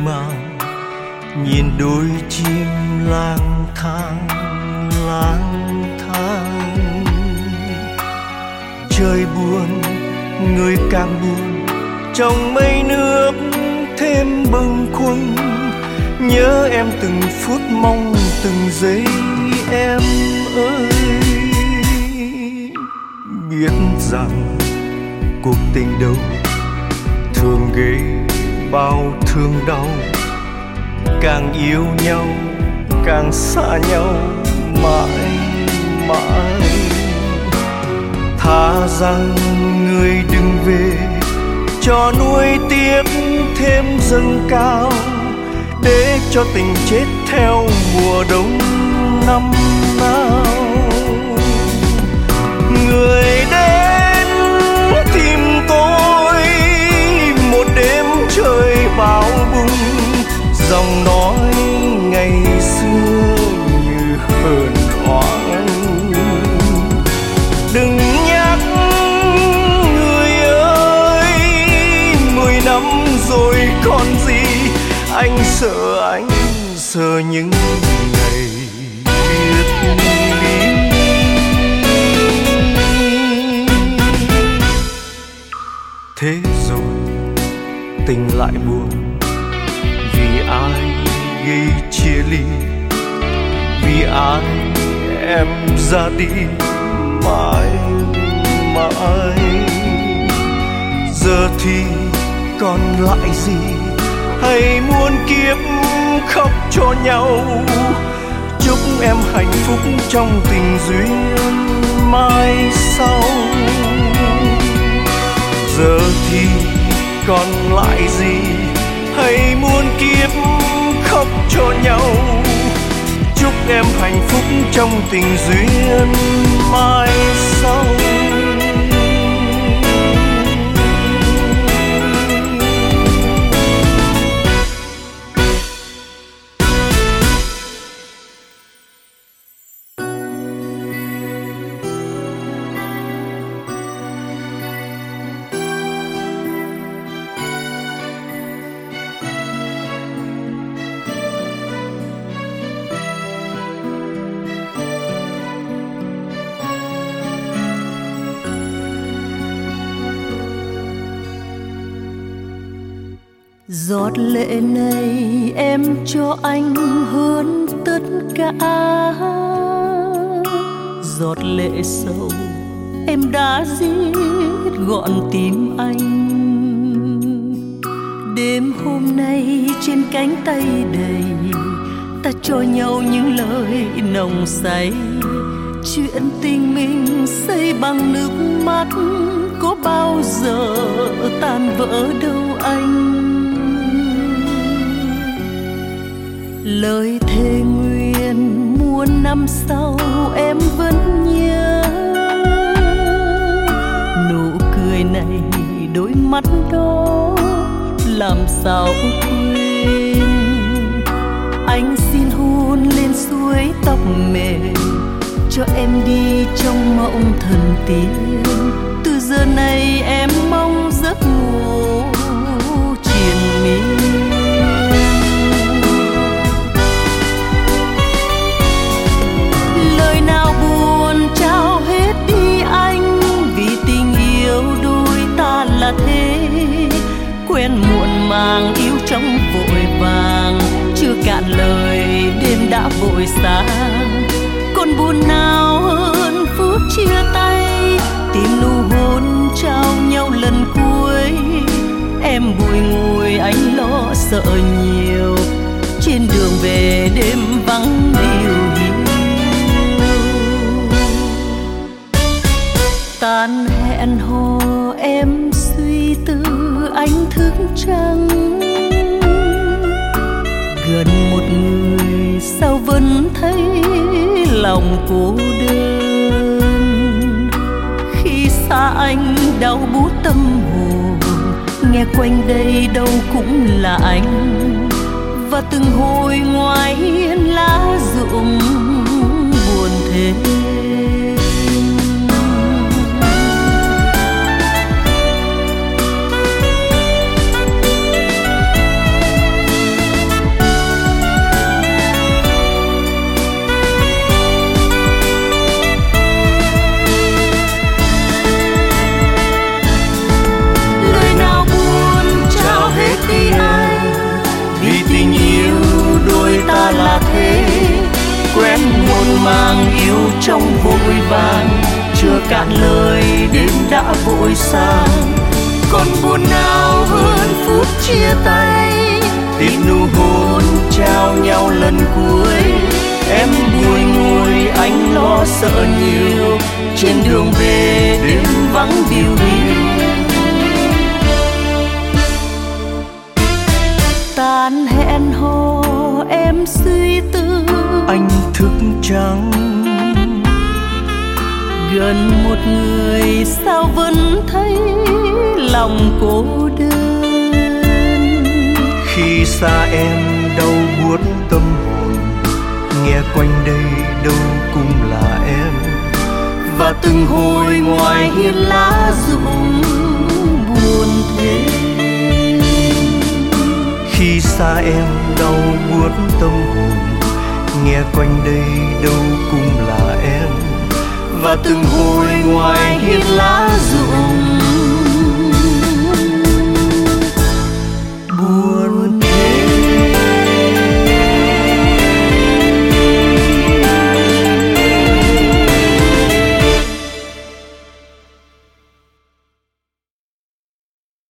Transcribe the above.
màng, nhìn đôi chim lang thang lang thang. Trời buồn, người càng buồn, trong mây nước thêm bâng khuâng. Nhớ em từng phút, mong từng giây em ơi. Biết rằng cuộc tình đâu thường gây bao thương đau, càng yêu nhau càng xa nhau mãi mãi. Thà rằng người đừng về, cho nuối tiếc thêm dâng cao, để cho tình chết theo mùa đông năm nào. Người đến tìm tôi một đêm trời bão bùng, dòng nói ngày xưa như hờn oán. Đừng nhắc người ơi, 10 năm rồi còn gì. Anh sợ những ngày biệt ly. Thế rồi tình lại buồn, vì ai gây chia ly, vì ai em ra đi mãi mãi. Giờ thì còn lại gì, hay muôn kiếp khóc cho nhau. Chúc em hạnh phúc trong tình duyên mai sau. Giờ thì còn lại gì, hay muôn kiếp khóc cho nhau. Chúc em hạnh phúc trong tình duyên mai sau. Giọt lệ này em cho anh hơn tất cả. Giọt lệ sâu em đã giết gọn tim anh. Đêm hôm nay trên cánh tay đầy, ta cho nhau những lời nồng say. Chuyện tình mình xây bằng nước mắt, có bao giờ tan vỡ đâu anh. Lời thề nguyện muôn năm sau em vẫn nhớ. Nụ cười này, đôi mắt đó, làm sao quên. Anh xin hôn lên suối tóc mềm, cho em đi trong mộng thần tiên. Từ giờ này em mong giấc ngủ triền miên. Lời nào buồn trao hết đi anh, vì tình yêu đôi ta là thế. Quen muộn màng yêu trong vội vàng, chưa cạn lời đêm đã vội xa. Còn buồn nào hơn phút chia tay, tìm nụ hôn trao nhau lần cuối. Em bùi ngùi anh lo sợ nhiều, trên đường về đêm vắng điều hiu. Tan hẹn hò em suy tư anh thức trắng. Gần một người sao vẫn thấy lòng cô đơn. Khi xa anh đau buốt tâm hồn, nghe quanh đây đâu cũng là anh. Và từng hồi ngoài hiên lá rụng buồn thế. màng yêu trong vội vàng, chưa cạn lời đêm đã vội sang. Còn buồn nào hơn phút chia tay, tiếc nụ hôn trao nhau lần cuối. Em bùi ngùi anh lo sợ nhiều, trên đường về đêm vắng điều hiu. Tan hẹn hò em suy tư, anh thức trắng. Gần một người sao vẫn thấy lòng cô đơn. Khi xa em đau buốt tâm hồn, nghe quanh đây đâu cũng là em. Và từng hồi ngoài hiên lá rụng buồn thế. Khi xa em đau buốt tâm hồn, nghe quanh đây đâu cũng là em. Và từng hồi ngoài hiên lá rụng